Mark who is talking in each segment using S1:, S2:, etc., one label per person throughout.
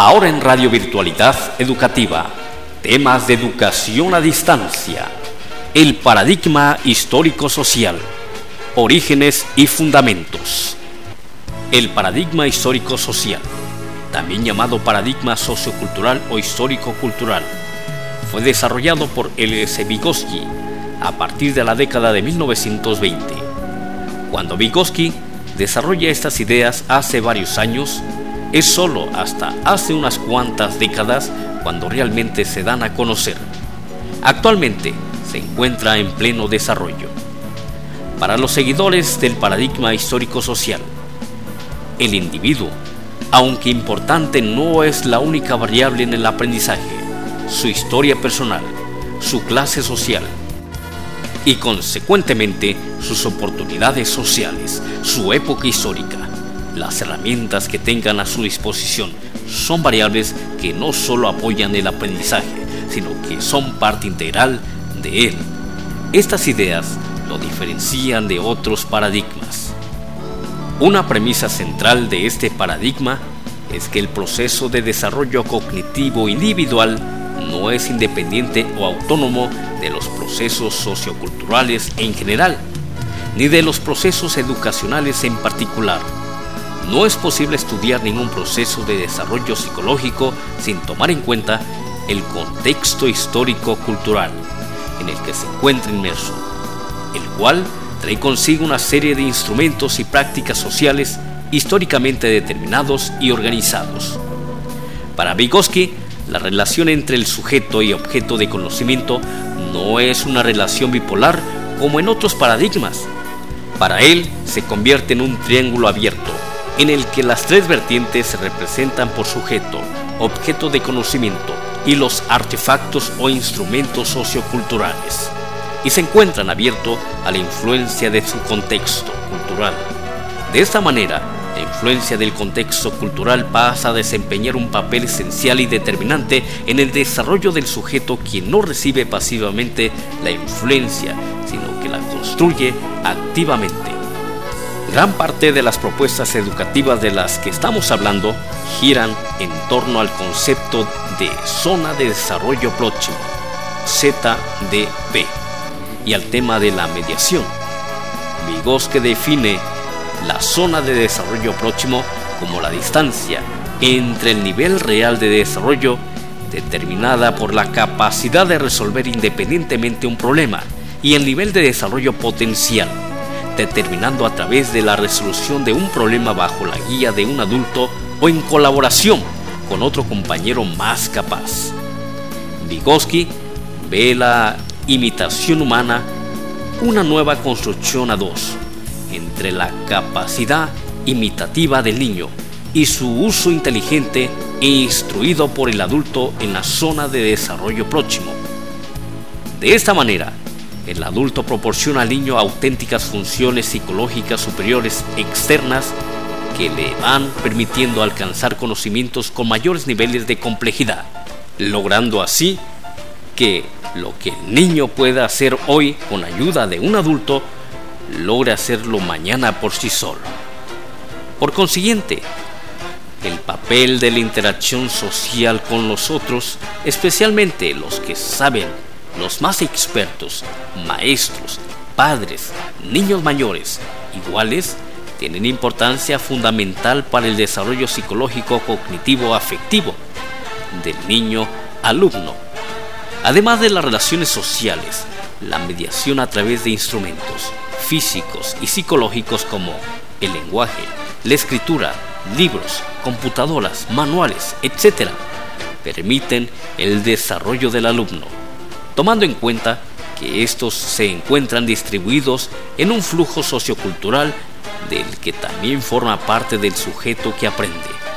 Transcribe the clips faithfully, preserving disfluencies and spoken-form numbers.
S1: Ahora en Radio Virtualidad Educativa, temas de educación a distancia, el paradigma histórico-social, orígenes y fundamentos. El paradigma histórico-social, también llamado paradigma sociocultural o histórico-cultural, fue desarrollado por L S Vygotsky a partir de la década de mil novecientos veinte. Cuando Vygotsky desarrolla estas ideas hace varios años, es solo hasta hace unas cuantas décadas cuando realmente se dan a conocer. Actualmente se encuentra en pleno desarrollo. Para los seguidores del paradigma histórico-social, el individuo, aunque importante, no es la única variable en el aprendizaje. Su historia personal, su clase social y, consecuentemente, sus oportunidades sociales, su época histórica, las herramientas que tengan a su disposición, son variables que no solo apoyan el aprendizaje, sino que son parte integral de él. Estas ideas lo diferencian de otros paradigmas. Una premisa central de este paradigma es que el proceso de desarrollo cognitivo individual no es independiente o autónomo de los procesos socioculturales en general, ni de los procesos educacionales en particular. No es posible estudiar ningún proceso de desarrollo psicológico sin tomar en cuenta el contexto histórico-cultural en el que se encuentra inmerso, el cual trae consigo una serie de instrumentos y prácticas sociales históricamente determinados y organizados. Para Vygotsky, la relación entre el sujeto y objeto de conocimiento no es una relación bipolar como en otros paradigmas. Para él, se convierte en un triángulo abierto, en el que las tres vertientes se representan por sujeto, objeto de conocimiento y los artefactos o instrumentos socioculturales, y se encuentran abiertos a la influencia de su contexto cultural. De esta manera, la influencia del contexto cultural pasa a desempeñar un papel esencial y determinante en el desarrollo del sujeto, quien no recibe pasivamente la influencia, sino que la construye activamente. Gran parte de las propuestas educativas de las que estamos hablando giran en torno al concepto de zona de desarrollo próximo, Z D P, y al tema de la mediación. Vygotsky define la zona de desarrollo próximo como la distancia entre el nivel real de desarrollo determinada por la capacidad de resolver independientemente un problema y el nivel de desarrollo potencial, determinando a través de la resolución de un problema bajo la guía de un adulto o en colaboración con otro compañero más capaz. Vygotsky ve la imitación humana una nueva construcción a dos, entre la capacidad imitativa del niño y su uso inteligente e instruido por el adulto en la zona de desarrollo próximo. De esta manera, el adulto proporciona al niño auténticas funciones psicológicas superiores externas que le van permitiendo alcanzar conocimientos con mayores niveles de complejidad, logrando así que lo que el niño pueda hacer hoy con ayuda de un adulto, logre hacerlo mañana por sí solo. Por consiguiente, el papel de la interacción social con los otros, especialmente los que saben, los más expertos, maestros, padres, niños mayores, iguales, tienen importancia fundamental para el desarrollo psicológico, cognitivo, afectivo del niño alumno. Además de las relaciones sociales, la mediación a través de instrumentos físicos y psicológicos como el lenguaje, la escritura, libros, computadoras, manuales, etcétera, permiten el desarrollo del alumno, tomando en cuenta que estos se encuentran distribuidos en un flujo sociocultural del que también forma parte del sujeto que aprende.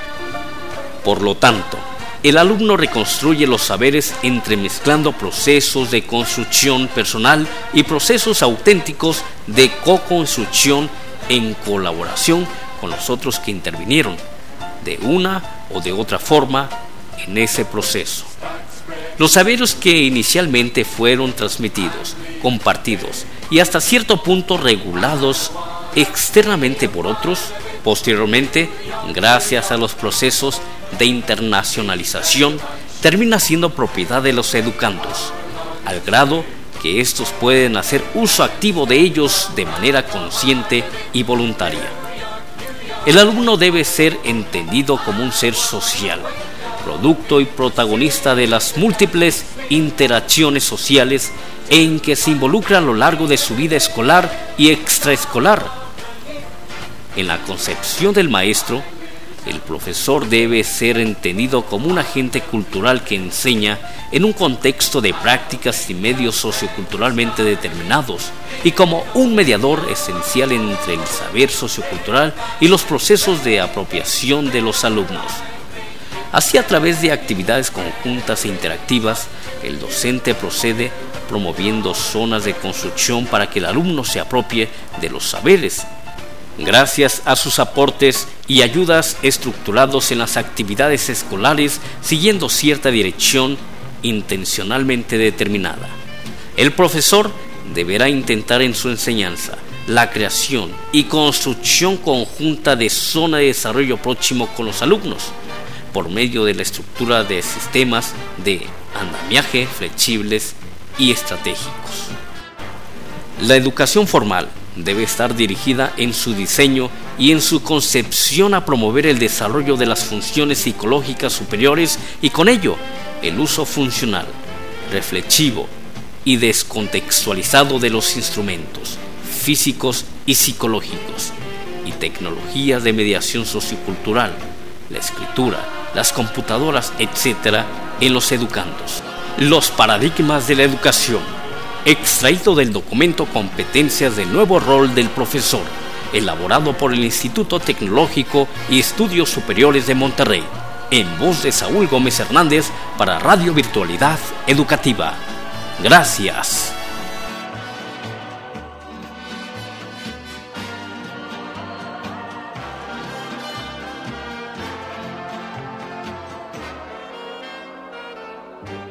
S1: Por lo tanto, el alumno reconstruye los saberes entremezclando procesos de construcción personal y procesos auténticos de co-construcción en colaboración con los otros que intervinieron de una o de otra forma en ese proceso. Los saberes que inicialmente fueron transmitidos, compartidos y hasta cierto punto regulados externamente por otros, posteriormente, gracias a los procesos de internacionalización termina siendo propiedad de los educandos, al grado que estos pueden hacer uso activo de ellos de manera consciente y voluntaria. El alumno debe ser entendido como un ser social, producto y protagonista de las múltiples interacciones sociales en que se involucra a lo largo de su vida escolar y extraescolar. En la concepción del maestro, el profesor debe ser entendido como un agente cultural que enseña en un contexto de prácticas y medios socioculturalmente determinados, y como un mediador esencial entre el saber sociocultural y los procesos de apropiación de los alumnos. Así, a través de actividades conjuntas e interactivas, el docente procede promoviendo zonas de construcción para que el alumno se apropie de los saberes, gracias a sus aportes y ayudas estructurados en las actividades escolares, siguiendo cierta dirección intencionalmente determinada. El profesor deberá intentar en su enseñanza la creación y construcción conjunta de zona de desarrollo próximo con los alumnos, por medio de la estructura de sistemas de andamiaje flexibles y estratégicos. La educación formal debe estar dirigida en su diseño y en su concepción a promover el desarrollo de las funciones psicológicas superiores y con ello el uso funcional, reflexivo y descontextualizado de los instrumentos físicos y psicológicos y tecnologías de mediación sociocultural, la escritura, las computadoras, etcétera, en los educandos. Los paradigmas de la educación, extraído del documento Competencias del nuevo rol del profesor, elaborado por el Instituto Tecnológico y Estudios Superiores de Monterrey, en voz de Saúl Gómez Hernández para Radio Virtualidad Educativa. Gracias.